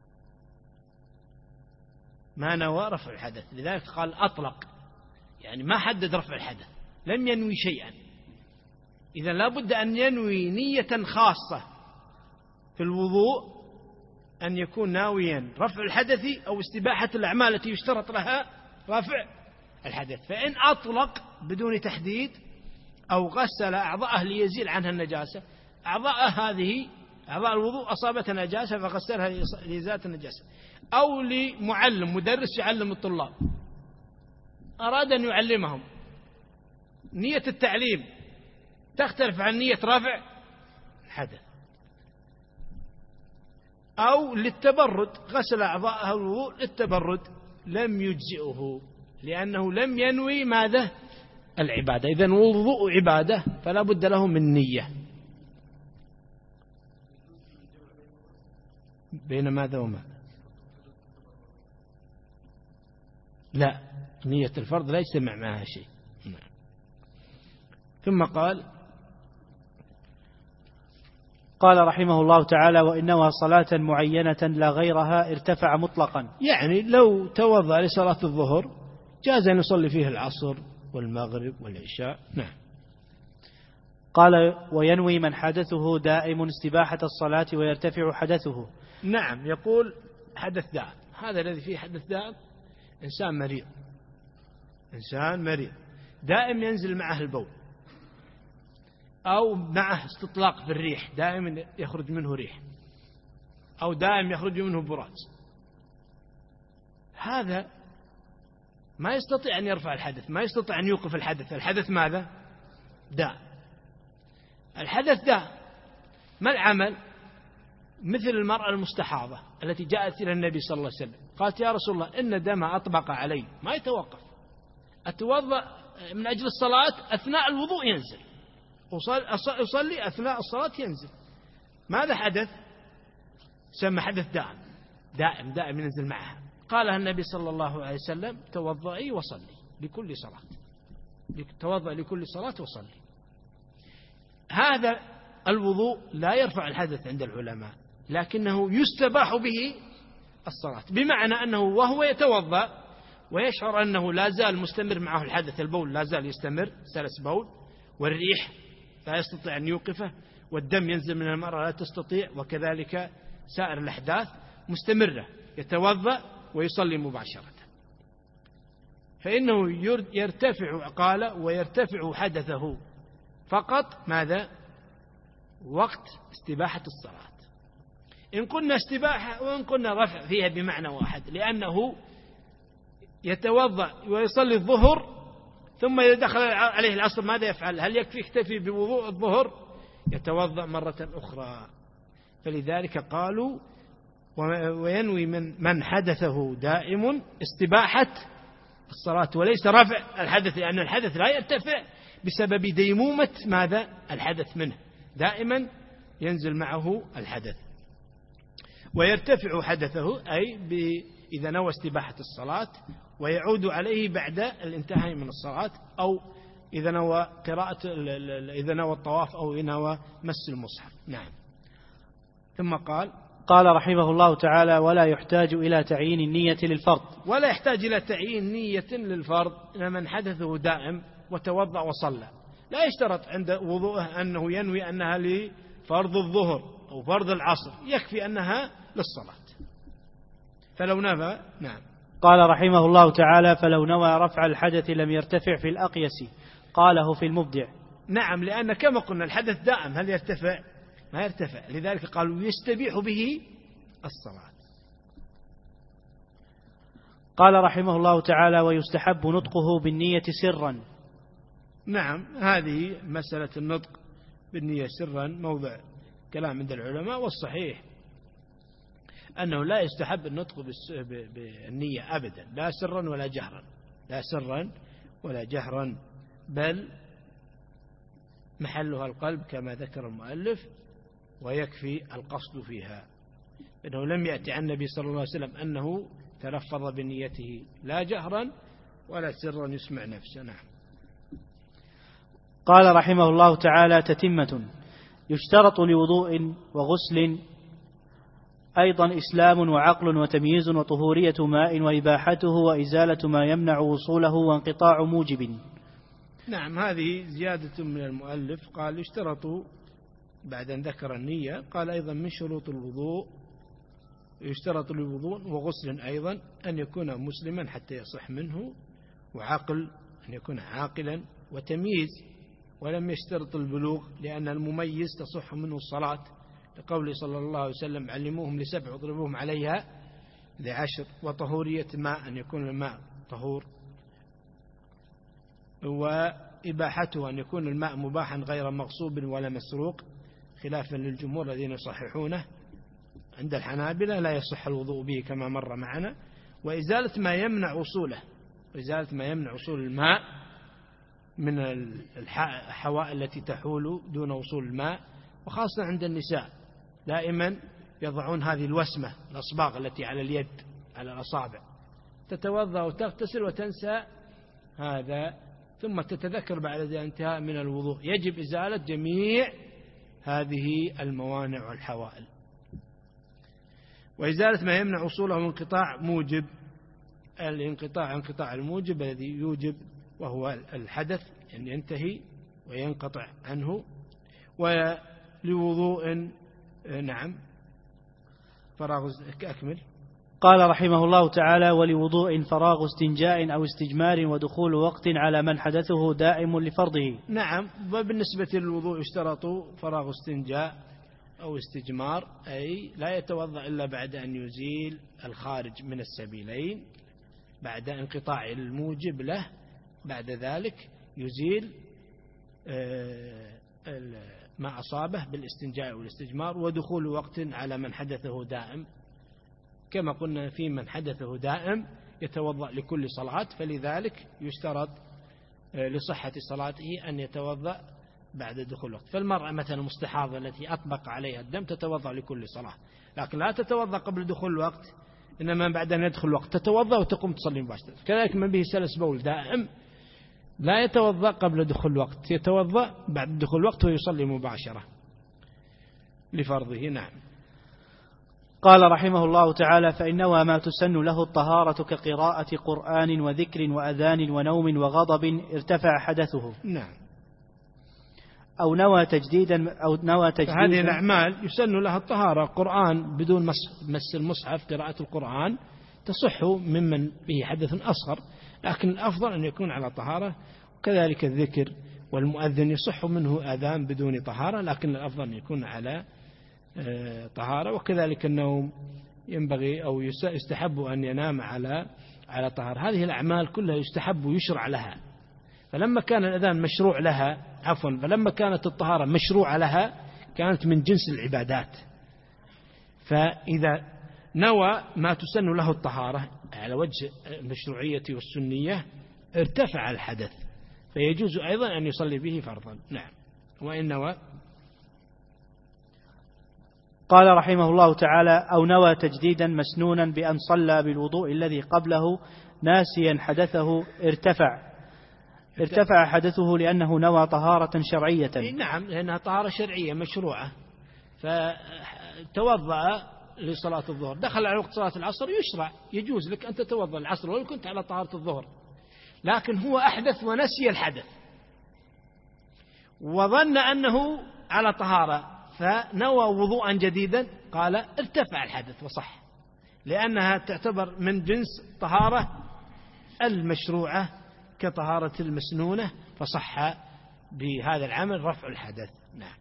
ما نوى رفع الحدث، لذلك قال أطلق، يعني ما حدد رفع الحدث، لم ينوي شيئا. إذن لا بد أن ينوي نية خاصة في الوضوء، أن يكون ناويا رفع الحدث أو استباحة الأعمال التي يشترط لها رفع الحدث. فإن أطلق بدون تحديد أو غسل أعضاءه ليزيل عنها النجاسة، أعضاء هذه أعضاء الوضوء أصابتها نجاسة فغسلها لإزالة النجاسة، أو لمعلم مدرس يعلم الطلاب أراد أن يعلمهم، نية التعليم تختلف عن نية رفع الحدث. أو للتبرد غسل أعضاءه الوضوء للتبرد لم يجزئه، لأنه لم ينوي ماذا؟ العبادة. إذن وضوء عبادة فلا بد له من نية. بين ماذا وماذا؟ لا، نية الفرض لا يجتمع معها شيء. ثم قال قال رحمه الله تعالى وإن نوى صلاة معينة لا غيرها ارتفع مطلقا. يعني لو توضأ لصلاة الظهر جاز أن يصلي فيه العصر والمغرب والعشاء. نعم. قال وينوي من حدثه دائم استباحة الصلاة ويرتفع حدثه. نعم. يقول حدث دائم، هذا الذي فيه حدث دائم إنسان مريض، إنسان مريض دائم ينزل معه البول، أو معه استطلاق في الريح دائما يخرج منه ريح، أو دائم يخرج منه براز، هذا ما يستطيع أن يرفع الحدث، ما يستطيع أن يوقف الحدث. الحدث ماذا؟ داء. الحدث داء. ما العمل؟ مثل المرأة المستحاضة التي جاءت إلى النبي صلى الله عليه وسلم قالت يا رسول الله إن دم أطبق علي ما يتوقف، أتوضأ من أجل الصلاة أثناء الوضوء ينزل، أصلي أثناء الصلاة ينزل. ماذا حدث؟ سمى حدث دائم، دائم دائم ينزل معها. قالها النبي صلى الله عليه وسلم توضئي وصلي لكل صلاة، توضأ لكل صلاة وصلي. هذا الوضوء لا يرفع الحدث عند العلماء، لكنه يستباح به الصلاة، بمعنى أنه وهو يتوضأ ويشعر أنه لا زال مستمر معه الحدث، البول لا زال يستمر سلس بول، والريح لا يستطيع أن يوقفه، والدم ينزل من المرأة لا تستطيع، وكذلك سائر الأحداث مستمرة، يتوضأ ويصلي مباشرة، فإنه يرتفع قال ويرتفع حدثه فقط ماذا؟ وقت استباحة الصلاة. إن قلنا استباحة وإن قلنا رفع فيها بمعنى واحد، لأنه يتوضأ ويصلي الظهر ثم إذا دخل عليه العصر ماذا يفعل؟ هل يكفي يكتفي بوضوء الظهر؟ يتوضأ مرة أخرى. فلذلك قالوا وينوي من من حدثه دائم استباحة الصلاة وليس رفع الحدث، لأن الحدث لا يرتفع بسبب ديمومة ماذا؟ الحدث منه، دائما ينزل معه الحدث. ويرتفع حدثه أي إذا نوى استباحة الصلاة، ويعود عليه بعد الانتهاء من الصلاة، أو إذا نوى قراءة إذا نوى الطواف، أو نوى مس المصحف. نعم. ثم قال قال رحمه الله تعالى ولا يحتاج إلى تعيين النية للفرض. ولا يحتاج إلى تعيين نية للفرض لمن حدثه دائم وتوضأ وصلى، لا يشترط عند وضوءه أنه ينوي أنها لفرض الظهر أو فرض العصر، يكفي أنها للصلاة. فلو نوى نعم. قال رحمه الله تعالى فلو نوى رفع الحدث لم يرتفع في الأقيس، قاله في المبدع. نعم، لأن كما قلنا الحدث دائم، هل يرتفع؟ ما يرتفع، لذلك قالوا يستبيح به الصلاة. قال رحمه الله تعالى ويستحب نطقه بالنية سرا. نعم، هذه مسألة النطق بالنية سرا موضع كلام عند العلماء، والصحيح أنه لا يستحب النطق بالنية أبدا، لا سرا ولا جهرا، لا سرا ولا جهرا، بل محلها القلب كما ذكر المؤلف، ويكفي القصد فيها، إنه لم يأتي عن النبي صلى الله عليه وسلم أنه تلفظ بنيته لا جهرا ولا سرا يسمع نفسه. نعم. قال رحمه الله تعالى تتمة. يشترط لوضوء وغسل أيضا إسلام وعقل وتمييز وطهورية ماء وإباحته وإزالة ما يمنع وصوله وانقطاع موجب. نعم، هذه زيادة من المؤلف، قال يشترط بعد أن ذكر النية، قال أيضا من شروط الوضوء يشترط للوضوء وغسل أيضا أن يكون مسلما حتى يصح منه، وعقل أن يكون عاقلا، وتمييز، ولم يشترط البلوغ لأن المميز تصح منه الصلاة، لقوله صلى الله عليه وسلم علموهم لسبع واضربوهم عليها لعشر. وطهورية ماء أن يكون الماء طهور، وإباحته أن يكون الماء مباحا غير مغصوب ولا مسروق، خلافا للجمهور الذين يصححونه. عند الحنابلة لا يصح الوضوء به كما مر معنا. وإزالة ما يمنع وصوله، وإزالة ما يمنع وصول الماء من الحوائل التي تحول دون وصول الماء، وخاصة عند النساء دائما يضعون هذه الوسمة الأصباغ التي على اليد على الأصابع، تتوضأ وتغتسل وتنسى هذا، ثم تتذكر بعد انتهاء من الوضوء. يجب إزالة جميع هذه الموانع والحوائل. وإزالة ما يمنع وصوله من انقطاع موجب، الانقطاع انقطاع الموجب الذي يوجب وهو الحدث أن ينتهي وينقطع عنه. ولوضوء نعم فراغ أكمل قال رحمه الله تعالى: ولوضوء فراغ استنجاء أو استجمار ودخول وقت على من حدثه دائم لفرضه. نعم. وبالنسبة للوضوء يشترط فراغ استنجاء أو استجمار، أي لا يتوضأ إلا بعد أن يزيل الخارج من السبيلين بعد انقطاع الموجب له، بعد ذلك يزيل ما أصابه بالاستنجاء والاستجمار. ودخول وقت على من حدثه دائم، كما قلنا في من حدثه دائم يتوضأ لكل صلاة، فلذلك يشترط لصحة صلاته أن يتوضأ بعد دخول الوقت. فالمرأة مثلا المستحاضة التي أطبق عليها الدم تتوضأ لكل صلاة، لكن لا تتوضأ قبل دخول الوقت، إنما بعد أن يدخل الوقت تتوضأ وتقوم تصلي مباشرة. كذلك من به سلس بول دائم لا يتوضأ قبل دخول الوقت، يتوضأ بعد دخول الوقت ويصلي مباشرة لفرضه. نعم. قال رحمه الله تعالى: فإن نوى ما تسن له الطهارة كقراءة قرآن وذكر وأذان ونوم وغضب ارتفع حدثه. نعم. أو نوى تجديدا أو نوى تجديدا هذه الأعمال يسن لها الطهارة. القرآن بدون مس, مس المصحف، قراءة القرآن تصح ممن به حدث أصغر، لكن الأفضل أن يكون على طهارة. وكذلك الذكر والمؤذن يصح منه أذان بدون طهارة، لكن الأفضل أن يكون على طهارة. وكذلك النوم ينبغي أو يستحب أن ينام على على طهارة. هذه الأعمال كلها يستحب ويشرع لها. فلما كان الأذان مشروع لها عفوا فلما كانت الطهارة مشروعة لها كانت من جنس العبادات. فإذا نوى ما تسن له الطهارة على وجه المشروعية والسنية ارتفع الحدث، فيجوز أيضا أن يصلي به فرضا. نعم. وإن نوى. قال رحمه الله تعالى: أو نوى تجديدا مسنونا بأن صلى بالوضوء الذي قبله ناسيا حدثه ارتفع ارتفع حدثه لأنه نوى طهارة شرعية. نعم، لأنها طهارة شرعية مشروعة. فتوضأ لصلاة الظهر، دخل على وقت صلاة العصر، يشرع يجوز لك أن تتوضأ العصر ولو كنت على طهارة الظهر، لكن هو أحدث ونسي الحدث وظن أنه على طهارة فنوى وضوءا جديدا، قال ارتفع الحدث وصح، لأنها تعتبر من جنس طهارة المشروعة كطهارة المسنونة، فصح بهذا العمل رفع الحدث. نعم.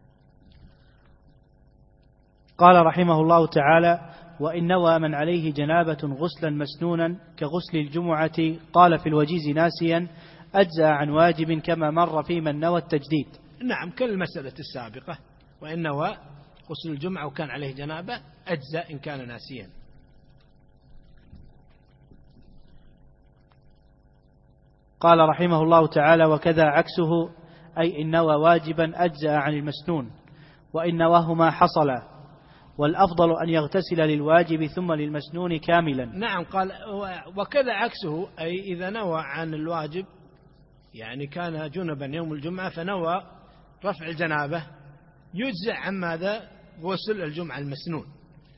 قال رحمه الله تعالى: وإن نوى من عليه جنابة غسلا مسنونا كغسل الجمعة قال في الوجيز ناسيا أجزأ عن واجب كما مر في من نوى التجديد. نعم، كالمسألة السابقة. وإن نوى غسل الجمعة وكان عليه جنابة أجزأ إن كان ناسيا. قال رحمه الله تعالى: وكذا عكسه، أي إن نوى واجبا أجزأ عن المسنون، وإن نواهما حصلا، والأفضل أن يغتسل للواجب ثم للمسنون كاملا. نعم. قال وكذا عكسه، أي إذا نوى عن الواجب، يعني كان جنبا يوم الجمعة فنوى رفع الجنابة، يجزع عن ماذا؟ غسل الجمعة المسنون.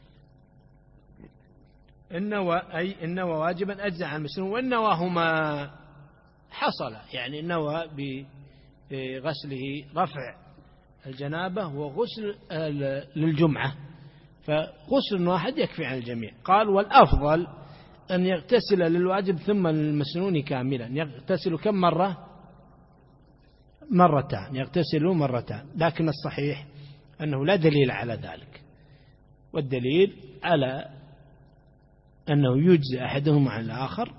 النوى أي النوى واجبا أجزع عن المسنون، والنواهما حصل، يعني النوى بغسله رفع الجنابة وغسل للجمعة، فغسل واحد يكفي عن الجميع. قال والأفضل أن يغتسل للواجب ثم للمسنون كاملا. يغتسل كم مرة؟ مرتان، يغتسل مرتان، لكن الصحيح أنه لا دليل على ذلك، والدليل على أنه يجزي أحدهما عن الآخر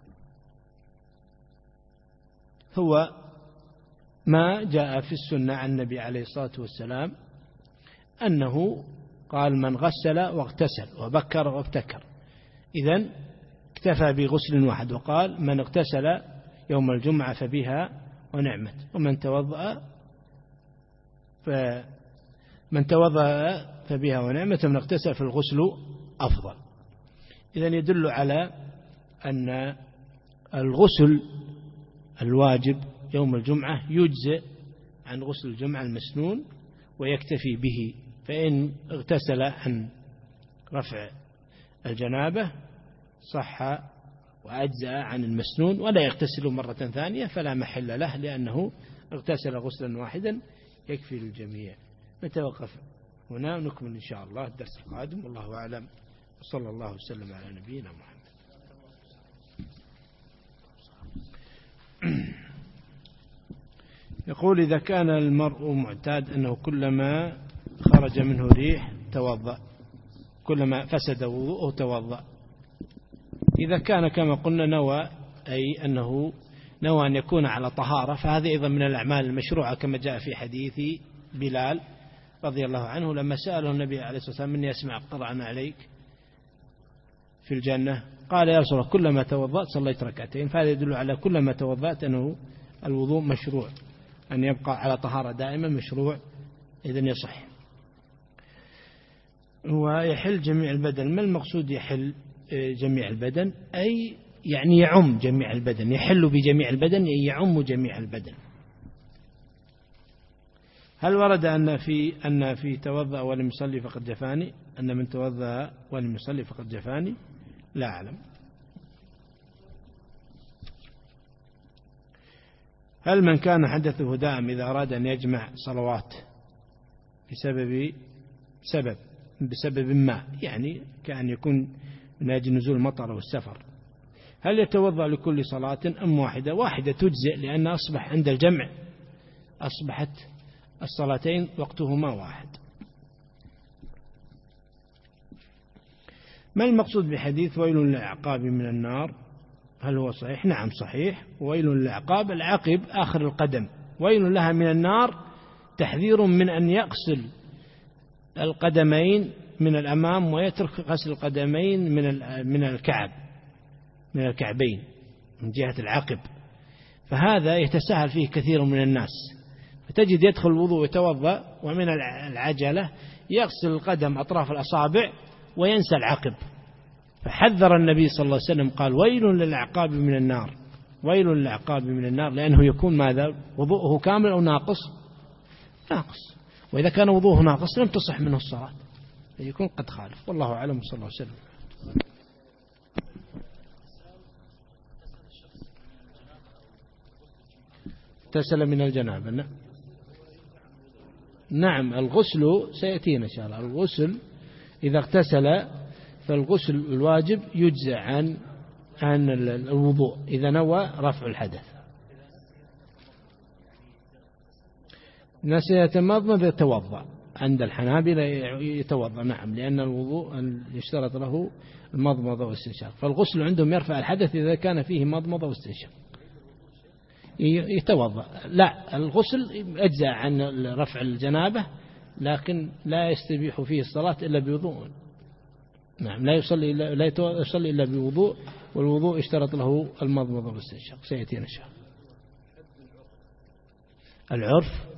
هو ما جاء في السنة عن النبي عليه الصلاة والسلام أنه قال من غسل واغتسل وبكر وابتكر، إذن اكتفى بغسل واحد، وقال من اغتسل يوم الجمعة فبها ونعمت، ومن توضأ فمن توضأ فبها ونعمت، ومن اغتسل فالغسل أفضل. إذن يدل على أن الغسل الواجب يوم الجمعة يجزئ عن غسل الجمعة المسنون ويكتفي به، فإن اغتسل عن رفع الجنابة صح وأجزأ عن المسنون، ولا يغتسل مرة ثانية فلا محل له، لأنه اغتسل غسلا واحدا يكفي للجميع. نتوقف هنا ونكمل إن شاء الله الدرس القادم، والله أعلم. صلى الله وسلم على نبينا محمد. يقول إذا كان المرء معتاد أنه كلما خرج منه ريح توضأ، كلما فسد وضوءه توضأ، إذا كان كما قلنا نوى، أي أنه نوى أن يكون على طهارة، فهذا أيضا من الأعمال المشروعة كما جاء في حديث بلال رضي الله عنه لما سأله النبي عليه الصلاة والسلام: مني أسمع قرأنا عليك في الجنة؟ قال: يا رسول الله كلما توضأت صليت ركعتين. فهذا يدل على كلما توضأت أنه الوضوء مشروع، أن يبقى على طهارة دائما مشروع، إذن يصح. ويحل جميع البدن. ما المقصود يحل جميع البدن؟ أي يعني يعم جميع البدن، يحل بجميع البدن أي يعم جميع البدن. هل ورد أن في أن في توضأ ولم يصلي فقد جفاني؟ أن من توضأ ولم يصلي فقد جفاني؟ لا أعلم. هل من كان حدثه دائم إذا أراد أن يجمع صلوات بسبب سبب بسبب ما، يعني كأن يكون من أجل نزول المطر أو السفر، هل يتوضأ لكل صلاة أم واحدة؟ واحدة تجزئ، لأن أصبح عند الجمع أصبحت الصلاتين وقتهما واحد. ما المقصود بحديث ويل للعقاب من النار؟ هل هو صحيح؟ نعم صحيح. ويل للعقاب، العقب آخر القدم، ويل لها من النار، تحذير من أن يغسل القدمين من الأمام ويترك غسل القدمين من من الكعب من الكعبين من جهة العقب، فهذا يتساهل فيه كثير من الناس، فتجد يدخل الوضوء ويتوضأ ومن العجلة يغسل القدم أطراف الأصابع وينسى العقب. فحذر النبي صلى الله عليه وسلم قال: ويل للعقاب من النار، ويل للعقاب من النار، لأنه يكون ماذا؟ وضوءه كامل أو ناقص؟ ناقص. وإذا كان وضوءه ناقص لم تصح منه الصلاة، يكون قد خالف. والله أعلم، صلى الله عليه وسلم. اغتسل من الجنابة. نعم الغسل سيأتينا إن شاء الله. الغسل إذا اغتسل فالغسل الواجب يجزى عن عن الوضوء إذا نوى رفع الحدث. نسي يتمضمض يتوضأ، عند الحنابلة يتوضأ، نعم، لأن الوضوء يشترط له المضمضة والاستنشاق، فالغسل عندهم يرفع الحدث إذا كان فيه مضمضة واستنشاق يتوضأ. لا، الغسل أجزاء عن رفع الجنابة، لكن لا يستبيح فيه الصلاة إلا بوضوء. نعم، لا يصلي إلا لا يصلي إلا بوضوء، والوضوء اشترط له المضمضة والاستنشاق. سيأتينا إن شاء الله. العرف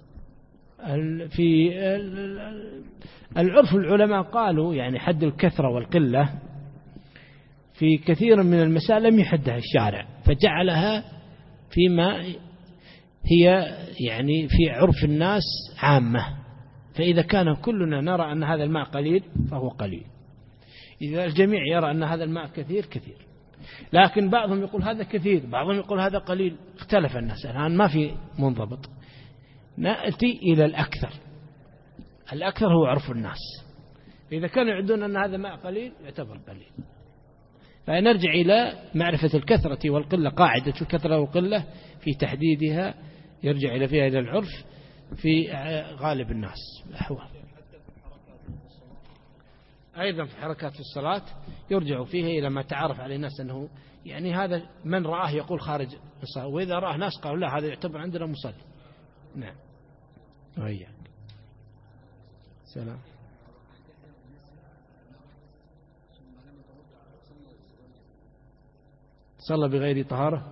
في العرف العلماء قالوا يعني حد الكثرة والقلة في كثير من المسائل لم يحدها الشارع، فجعلها فيما هي يعني في عرف الناس عامة. فإذا كان كلنا نرى أن هذا الماء قليل فهو قليل، إذا الجميع يرى أن هذا الماء كثير كثير، لكن بعضهم يقول هذا كثير، بعضهم يقول هذا قليل، اختلف الناس الآن ما في منضبط. نأتي إلى الأكثر، الأكثر هو عرف الناس، إذا كانوا يعدون أن هذا ماء قليل يعتبر قليل. فنرجع إلى معرفة الكثرة والقلة، قاعدة الكثرة والقلة في تحديدها يرجع إلى فيها إلى العرف في غالب الناس الأحوال. أيضا في حركات في الصلاة يرجع فيها إلى ما تعرف عليه الناس أنه يعني هذا من رآه يقول خارج الصلاة، وإذا رآه ناس قالوا لا هذا يعتبر عندنا مصلي. نعم. وإياك. سلام. صلى بغير طهارة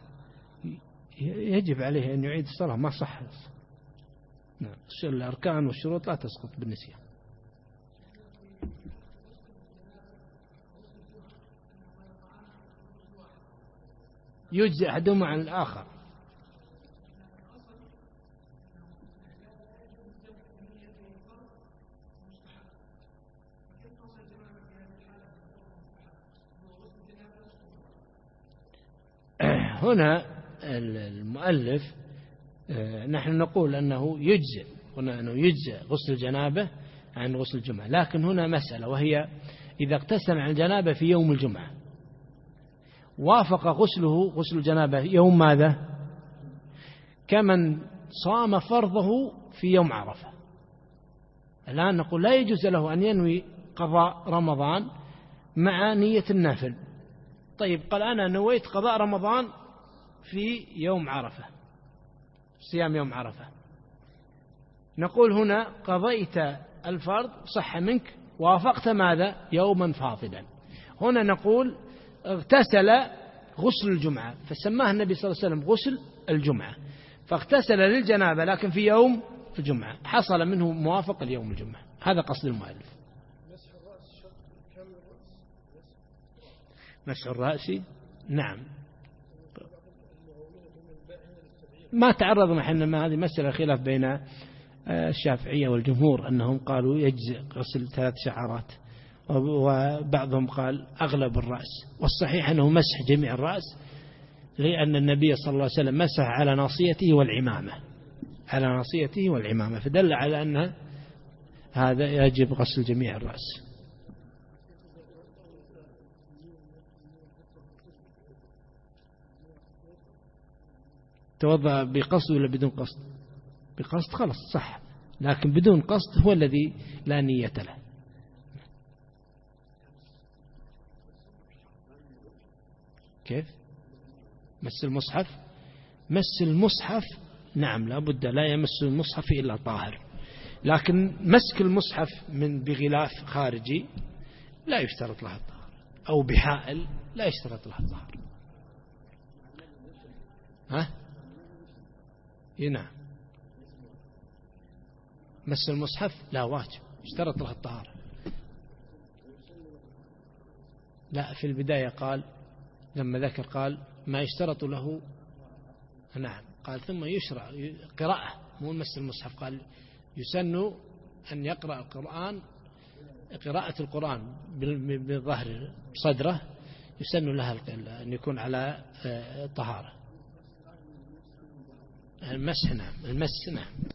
يجب عليه أن يعيد الصلاة، ما صح. نعم. الأركان والشروط لا تسقط بالنسيان. يجزئ أحدهما عن الآخر. هنا المؤلف نحن نقول أنه يجزئ، هنا أنه يجزئ غسل الجنابة عن غسل الجمعة، لكن هنا مسألة وهي إذا اغتسل عن الجنابة في يوم الجمعة وافق غسله غسل الجنابة يوم ماذا؟ كمن صام فرضه في يوم عرفة. الآن نقول لا يجوز له أن ينوي قضاء رمضان مع نية النافل. طيب قال أنا نويت قضاء رمضان في يوم عرفة، صيام يوم عرفة، نقول هنا قضيت الفرض صح منك، وافقت ماذا؟ يوما فاضلا. هنا نقول اغتسل غسل الجمعة، فسماه النبي صلى الله عليه وسلم غسل الجمعة، فاغتسل للجنابة لكن في يوم الجمعة، حصل منه موافق اليوم الجمعة. هذا قصد المؤلف. مسح الرأس نعم، ما تعرض محنا، ما هذه مسألة خلاف بين الشافعية والجمهور، أنهم قالوا يجزئ غسل ثلاث شعرات، وبعضهم قال أغلب الرأس، والصحيح أنه مسح جميع الرأس، لأن النبي صلى الله عليه وسلم مسح على ناصيته والعمامة، على ناصيته والعمامة، فدل على أن هذا يجب غسل جميع الرأس. توضأ بقصد ولا بدون قصد؟ بقصد خلص صح، لكن بدون قصد هو الذي لا نية له. كيف؟ مس المصحف؟ مس المصحف نعم لا بد، لا يمس المصحف إلا طاهر، لكن مسك المصحف من بغلاف خارجي لا يشترط له الطهر، أو بحائل لا يشترط له الطهر. ها؟ نعم. مس المصحف لا واجب، اشترط له الطهارة. لا في البداية قال لما ذكر قال ما يشترط له، نعم قال ثم يشرع قراءة، مو مس المصحف، قال يسن أن يقرأ القرآن، قراءة القرآن بالظهر صدره يسن لها أن يكون على طهارة. المسح نعم، المس نعم.